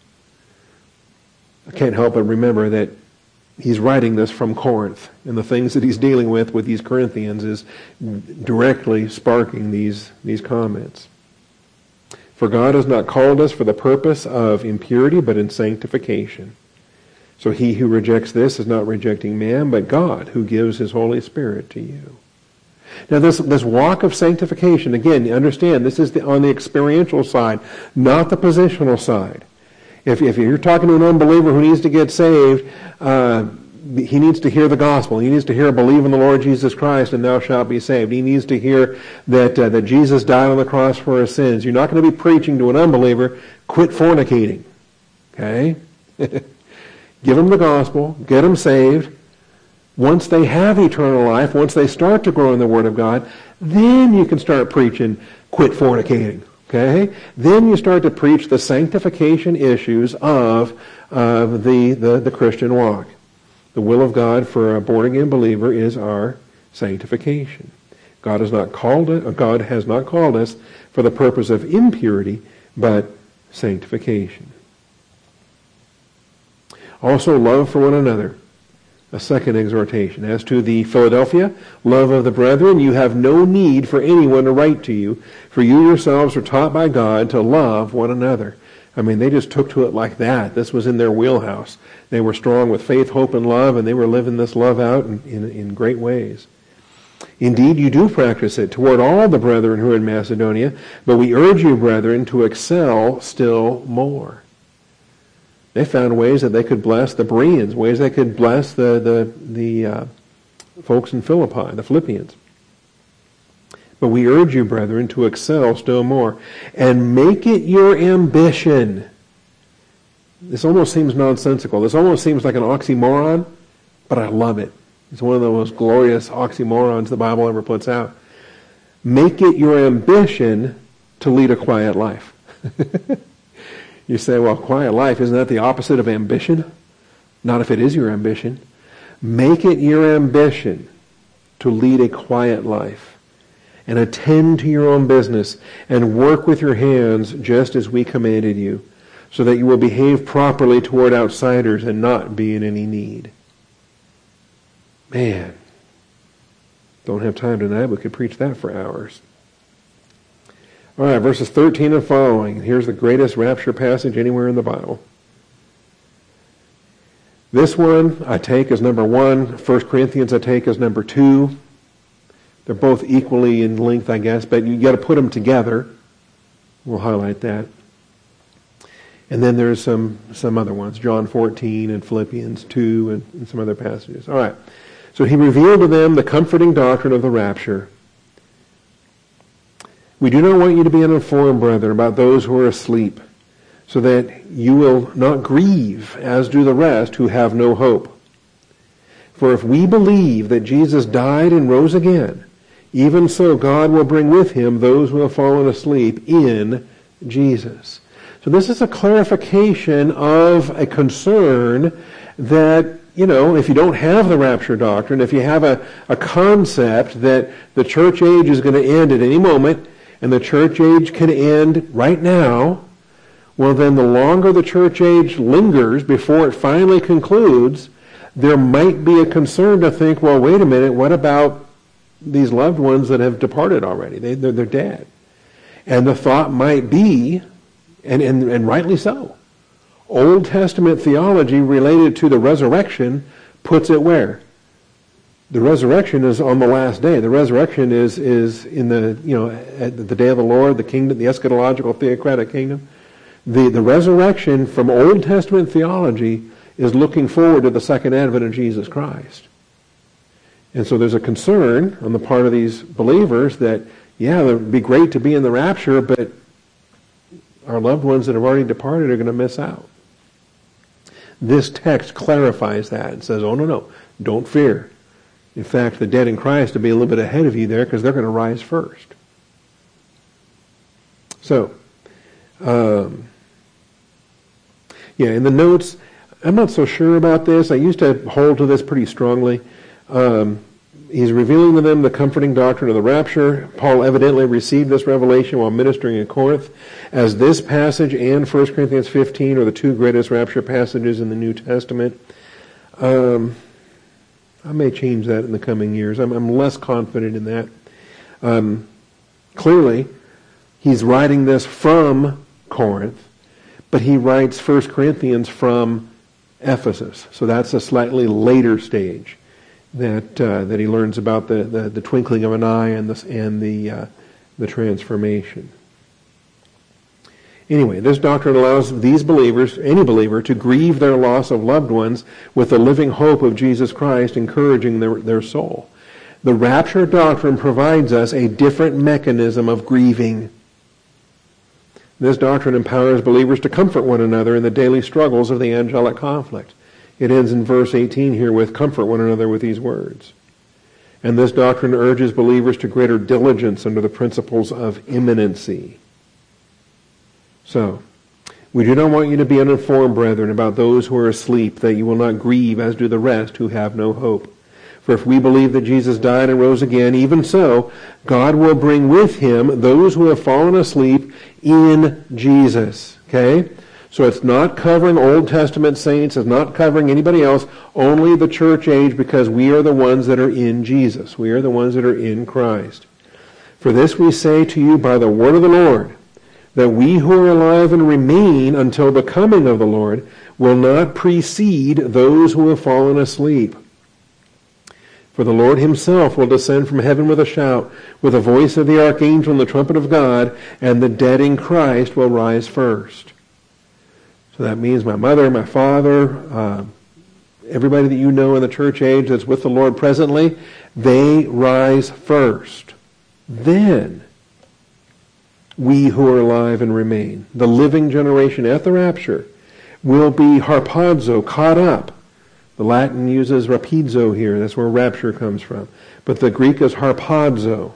I can't help but remember that he's writing this from Corinth, and the things that he's dealing with with these Corinthians is directly sparking these, these comments. For God has not called us for the purpose of impurity, but in sanctification. So he who rejects this is not rejecting man, but God, who gives his Holy Spirit to you. Now this, this walk of sanctification, again, understand, this is the, on the experiential side, not the positional side. If, if you're talking to an unbeliever who needs to get saved, uh, he needs to hear the gospel. He needs to hear, believe in the Lord Jesus Christ and thou shalt be saved. He needs to hear that uh, that Jesus died on the cross for his sins. You're not going to be preaching to an unbeliever, quit fornicating. Okay? Give them the gospel. Get them saved. Once they have eternal life, once they start to grow in the Word of God, then you can start preaching, quit fornicating. Okay? Then you start to preach the sanctification issues of uh, the, the, the Christian walk. The will of God for a born-again believer is our sanctification. God has not called it, God has not called us for the purpose of impurity, but sanctification. Also, love for one another. A second exhortation. As to the Philadelphia, love of the brethren, you have no need for anyone to write to you, for you yourselves are taught by God to love one another. I mean, they just took to it like that. This was in their wheelhouse. They were strong with faith, hope, and love, and they were living this love out in, in, in great ways. Indeed, you do practice it toward all the brethren who are in Macedonia, but we urge you, brethren, to excel still more. They found ways that they could bless the Bereans, ways they could bless the the, the uh, folks in Philippi, the Philippians. But we urge you, brethren, to excel still more, and make it your ambition. This almost seems nonsensical. This almost seems like an oxymoron, but I love it. It's one of the most glorious oxymorons the Bible ever puts out. Make it your ambition to lead a quiet life. You say, well, quiet life, isn't that the opposite of ambition? Not if it is your ambition. Make it your ambition to lead a quiet life and attend to your own business and work with your hands just as we commanded you, so that you will behave properly toward outsiders and not be in any need. Man, don't have time tonight. We could preach that for hours. All right, verses thirteen and following. Here's the greatest rapture passage anywhere in the Bible. This one I take as number one. First Corinthians I take as number two. They're both equally in length, I guess, but you got to put them together. We'll highlight that. And then there's some some other ones, John fourteen and Philippians two and, and some other passages. All right. So he revealed to them the comforting doctrine of the rapture. We do not want you to be uninformed, brethren, about those who are asleep, so that you will not grieve, as do the rest who have no hope. For if we believe that Jesus died and rose again, even so God will bring with him those who have fallen asleep in Jesus. So this is a clarification of a concern that, you know, if you don't have the rapture doctrine, if you have a, a concept that the church age is going to end at any moment, and the church age can end right now, well then the longer the church age lingers before it finally concludes, there might be a concern to think, well, wait a minute, what about these loved ones that have departed already? They, they're, they're dead. And the thought might be, and, and, and rightly so, Old Testament theology related to the resurrection puts it where? The resurrection is on the last day. The resurrection is is in the, you know, at the day of the Lord, the kingdom, the eschatological theocratic kingdom. The the resurrection from Old Testament theology is looking forward to the second advent of Jesus Christ. And so there's a concern on the part of these believers that, yeah, it would be great to be in the rapture, but our loved ones that have already departed are going to miss out. This text clarifies that and says, oh, no, no, don't fear. In fact, the dead in Christ will be a little bit ahead of you there because they're going to rise first. So, um, yeah, in the notes, I'm not so sure about this. I used to hold to this pretty strongly. Um, he's revealing to them the comforting doctrine of the rapture. Paul evidently received this revelation while ministering in Corinth, as this passage and First Corinthians fifteen are the two greatest rapture passages in the New Testament. Um... I may change that in the coming years. I'm, I'm less confident in that. Um, clearly, he's writing this from Corinth, but he writes First Corinthians from Ephesus. So that's a slightly later stage that uh, that he learns about the, the, the twinkling of an eye and the and the uh, the transformation. Anyway, this doctrine allows these believers, any believer, to grieve their loss of loved ones with the living hope of Jesus Christ encouraging their, their soul. The rapture doctrine provides us a different mechanism of grieving. This doctrine empowers believers to comfort one another in the daily struggles of the angelic conflict. It ends in verse eighteen here with, comfort one another with these words. And this doctrine urges believers to greater diligence under the principles of imminency. So, we do not want you to be uninformed, brethren, about those who are asleep, that you will not grieve as do the rest who have no hope. For if we believe that Jesus died and rose again, even so, God will bring with him those who have fallen asleep in Jesus. Okay? So it's not covering Old Testament saints, it's not covering anybody else, only the church age, because we are the ones that are in Jesus. We are the ones that are in Christ. For this we say to you by the word of the Lord, that we who are alive and remain until the coming of the Lord will not precede those who have fallen asleep. For the Lord himself will descend from heaven with a shout, with the voice of the archangel and the trumpet of God, and the dead in Christ will rise first. So that means my mother, my father, uh, everybody that you know in the church age that's with the Lord presently, they rise first. Then we who are alive and remain, the living generation at the rapture, will be harpazo, caught up. The Latin uses rapidzo here. That's where rapture comes from. But the Greek is harpazo.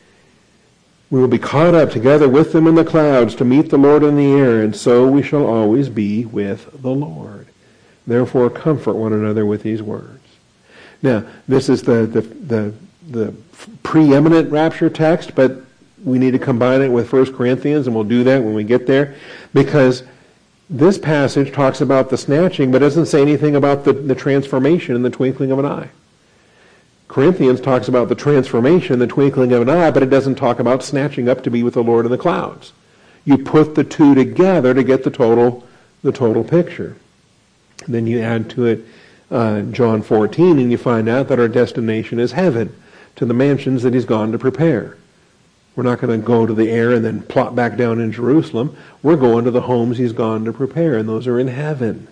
We will be caught up together with them in the clouds to meet the Lord in the air, and so we shall always be with the Lord. Therefore, comfort one another with these words. Now, this is the, the, the, the preeminent rapture text, but we need to combine it with First Corinthians, and we'll do that when we get there, because this passage talks about the snatching, but doesn't say anything about the, the transformation in the twinkling of an eye. Corinthians talks about the transformation in the twinkling of an eye, but it doesn't talk about snatching up to be with the Lord in the clouds. You put the two together to get the total, the total picture. And then you add to it uh, John fourteen, and you find out that our destination is heaven, to the mansions that he's gone to prepare. We're not going to go to the air and then plop back down in Jerusalem. We're going to the homes he's gone to prepare, and those are in heaven.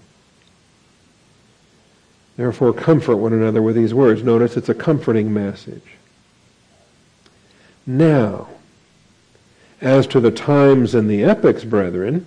Therefore, comfort one another with these words. Notice it's a comforting message. Now, as to the times and the epochs, brethren,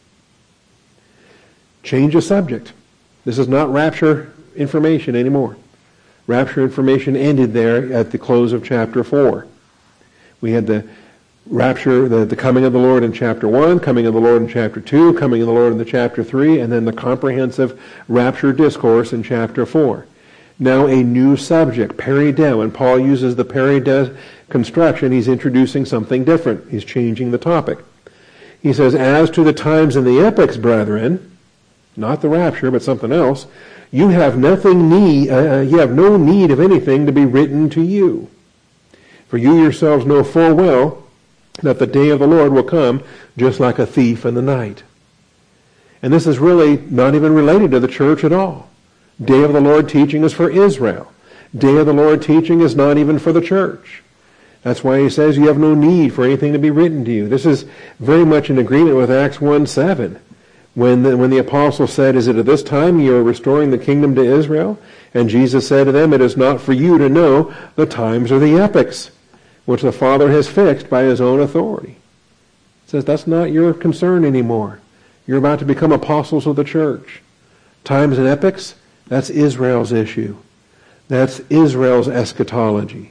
change the subject. This is not rapture information anymore. Rapture information ended there at the close of chapter four. We had the rapture, the, the coming of the Lord in chapter one, coming of the Lord in chapter two, coming of the Lord in the chapter three, and then the comprehensive rapture discourse in chapter four. Now a new subject, peridea. When Paul uses the peridea construction, he's introducing something different. He's changing the topic. He says, as to the times and the epochs, brethren, not the rapture, but something else, you have nothing need, uh, you have no need of anything to be written to you. For you yourselves know full well that the day of the Lord will come just like a thief in the night. And this is really not even related to the church at all. Day of the Lord teaching is for Israel. Day of the Lord teaching is not even for the church. That's why he says you have no need for anything to be written to you. This is very much in agreement with Acts one seven. When the, when the apostle said, is it at this time you are restoring the kingdom to Israel? And Jesus said to them, it is not for you to know the times or the epochs, which the Father has fixed by his own authority. It says that's not your concern anymore. You're about to become apostles of the church. Times and epochs, that's Israel's issue. That's Israel's eschatology.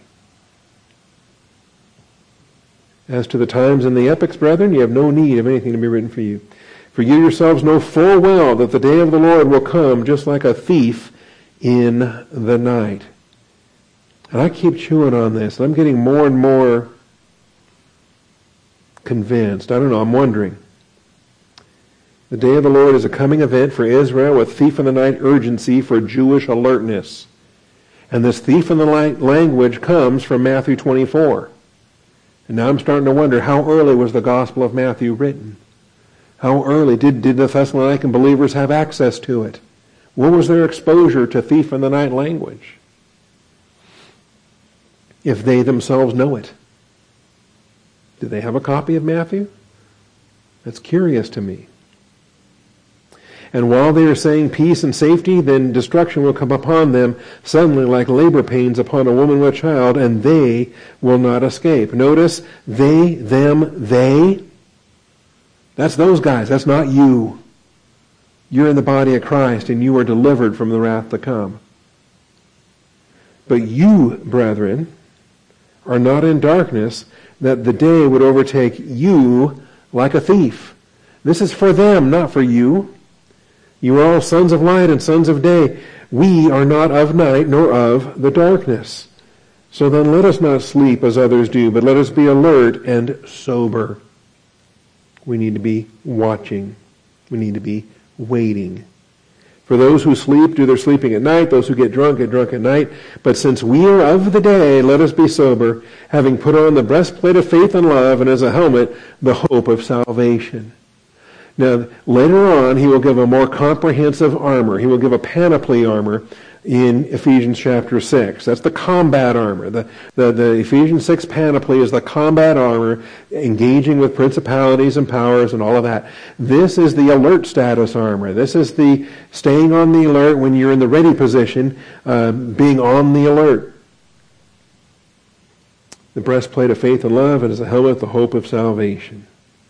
As to the times and the epochs, brethren, you have no need of anything to be written for you. For you yourselves know full well that the day of the Lord will come just like a thief in the night. And I keep chewing on this. I'm getting more and more convinced. I don't know, I'm wondering. The day of the Lord is a coming event for Israel with thief in the night urgency for Jewish alertness. And this thief in the night language comes from Matthew twenty-four. And now I'm starting to wonder, how early was the Gospel of Matthew written? How early did, did the Thessalonican believers have access to it? What was their exposure to thief in the night language? If they themselves know it. Do they have a copy of Matthew? That's curious to me. And while they are saying peace and safety, then destruction will come upon them suddenly like labor pains upon a woman with a child, and they will not escape. Notice, they, them, they. That's those guys. That's not you. You're in the body of Christ, and you are delivered from the wrath to come. But you, brethren, are not in darkness, that the day would overtake you like a thief. This is for them, not for you. You are all sons of light and sons of day. We are not of night, nor of the darkness. So then let us not sleep as others do, but let us be alert and sober. We need to be watching. We need to be waiting. For those who sleep do their sleeping at night. Those who get drunk get drunk at night. But since we are of the day, let us be sober, having put on the breastplate of faith and love, and as a helmet, the hope of salvation. Now, later on, he will give a more comprehensive armor. He will give a panoply armor in Ephesians chapter six. That's the combat armor. The, the, the Ephesians six panoply is the combat armor, engaging with principalities and powers and all of that. This is the alert status armor. This is the staying on the alert when you're in the ready position, uh, being on the alert. The breastplate of faith and love, and as a helmet, the hope of salvation.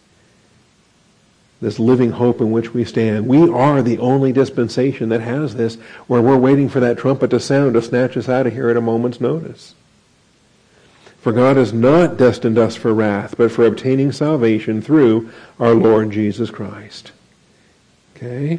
This living hope in which we stand. We are the only dispensation that has this, where we're waiting for that trumpet to sound to snatch us out of here at a moment's notice. For God has not destined us for wrath, but for obtaining salvation through our Lord Jesus Christ. Okay?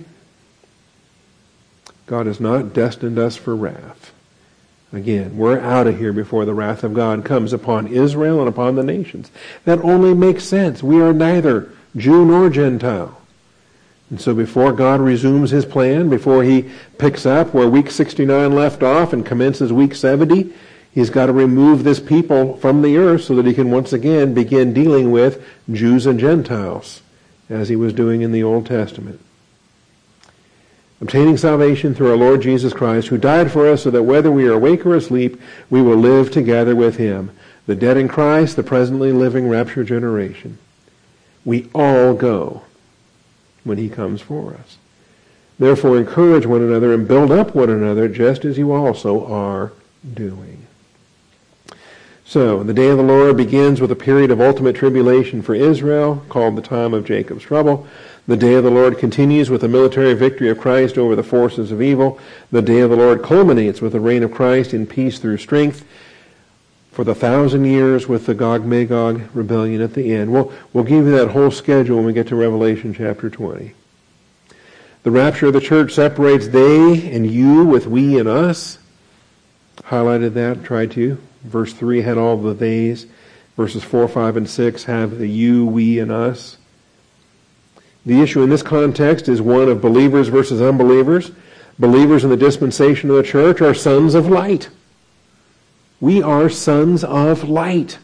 God has not destined us for wrath. Again, we're out of here before the wrath of God comes upon Israel and upon the nations. That only makes sense. We are neither Jew nor Gentile. And so before God resumes his plan, before he picks up where week sixty-nine left off and commences week seventy, he's got to remove this people from the earth so that he can once again begin dealing with Jews and Gentiles, as he was doing in the Old Testament. Obtaining salvation through our Lord Jesus Christ, who died for us so that whether we are awake or asleep, we will live together with him. The dead in Christ, the presently living rapture generation. We all go when he comes for us. Therefore, encourage one another and build up one another, just as you also are doing. So, the day of the Lord begins with a period of ultimate tribulation for Israel, called the time of Jacob's trouble. The day of the Lord continues with the military victory of Christ over the forces of evil. The day of the Lord culminates with the reign of Christ in peace through strength, for the thousand years with the Gog-Magog rebellion at the end. We'll, we'll give you that whole schedule when we get to Revelation chapter twenty. The rapture of the church separates they and you with we and us. Highlighted that, tried to. Verse three had all the theys. Verses four, five, and six have the you, we, and us. The issue in this context is one of believers versus unbelievers. Believers in the dispensation of the church are sons of light. We are sons of light.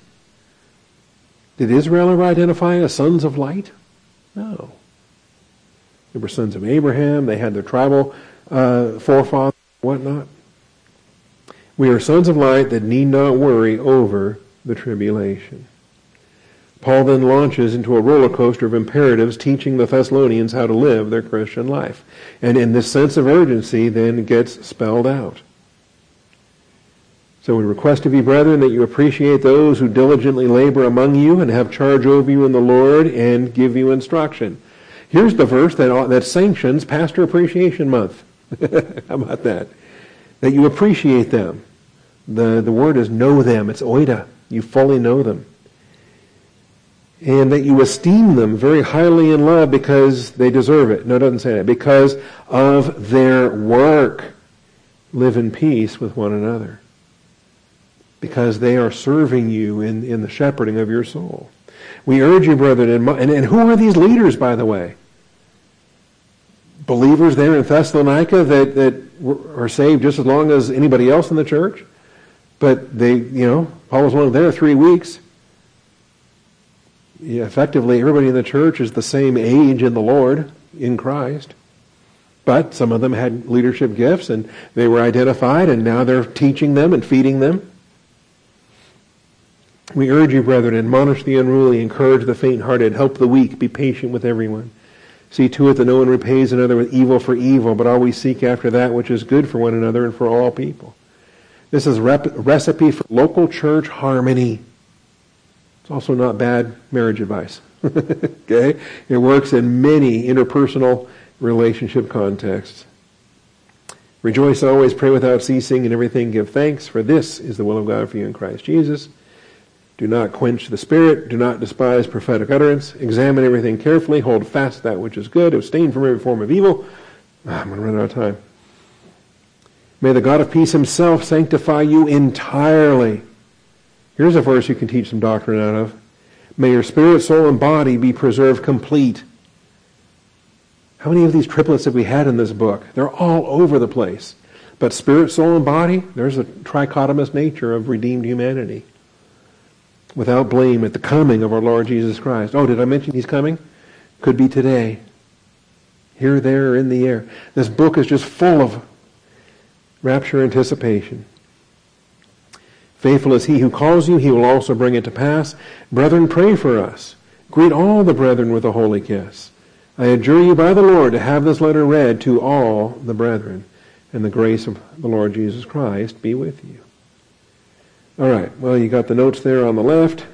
Did Israel ever identify as sons of light? No. They were sons of Abraham. They had their tribal uh, forefathers and whatnot. We are sons of light that need not worry over the tribulation. Paul then launches into a roller coaster of imperatives, teaching the Thessalonians how to live their Christian life. And in this sense of urgency then gets spelled out. So we request of you, brethren, that you appreciate those who diligently labor among you and have charge over you in the Lord and give you instruction. Here's the verse that, that sanctions Pastor Appreciation Month. How about that? That you appreciate them. The, the word is know them. It's oida. You fully know them. And that you esteem them very highly in love because they deserve it. No, it doesn't say that. Because of their work. Live in peace with one another. Because they are serving you in, in the shepherding of your soul. We urge you, brethren, and, and, and who are these leaders, by the way? Believers there in Thessalonica that, that are saved just as long as anybody else in the church? But they, you know, Paul was only there three weeks. Yeah, effectively, everybody in the church is the same age in the Lord, in Christ. But some of them had leadership gifts, and they were identified, and now they're teaching them and feeding them. We urge you, brethren, admonish the unruly, encourage the faint-hearted, help the weak, be patient with everyone. See to it that no one repays another with evil for evil, but always seek after that which is good for one another and for all people. This is a rep- recipe for local church harmony. It's also not bad marriage advice. Okay? It works in many interpersonal relationship contexts. Rejoice always, pray without ceasing, in everything give thanks, for this is the will of God for you in Christ Jesus. Do not quench the Spirit. Do not despise prophetic utterance. Examine everything carefully. Hold fast that which is good. Abstain from every form of evil. I'm going to run out of time. May the God of peace himself sanctify you entirely. Here's a verse you can teach some doctrine out of. May your spirit, soul, and body be preserved complete. How many of these triplets have we had in this book? They're all over the place. But spirit, soul, and body, there's a trichotomous nature of redeemed humanity. Without blame at the coming of our Lord Jesus Christ. Oh, did I mention he's coming? Could be today. Here, there, or in the air. This book is just full of rapture anticipation. Faithful is he who calls you, he will also bring it to pass. Brethren, pray for us. Greet all the brethren with a holy kiss. I adjure you by the Lord to have this letter read to all the brethren, and the grace of the Lord Jesus Christ be with you. All right, well, you got the notes there on the left,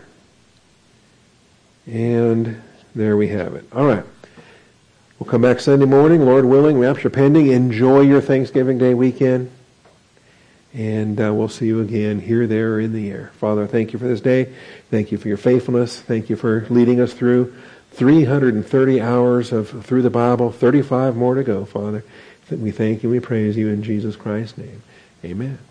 and there we have it. All right, we'll come back Sunday morning, Lord willing, rapture pending. Enjoy your Thanksgiving Day weekend, and uh, we'll see you again here, there, or in the air. Father, thank you for this day. Thank you for your faithfulness. Thank you for leading us through three hundred thirty hours of through the Bible, thirty-five more to go, Father. We thank you, we praise you in Jesus Christ's name. Amen.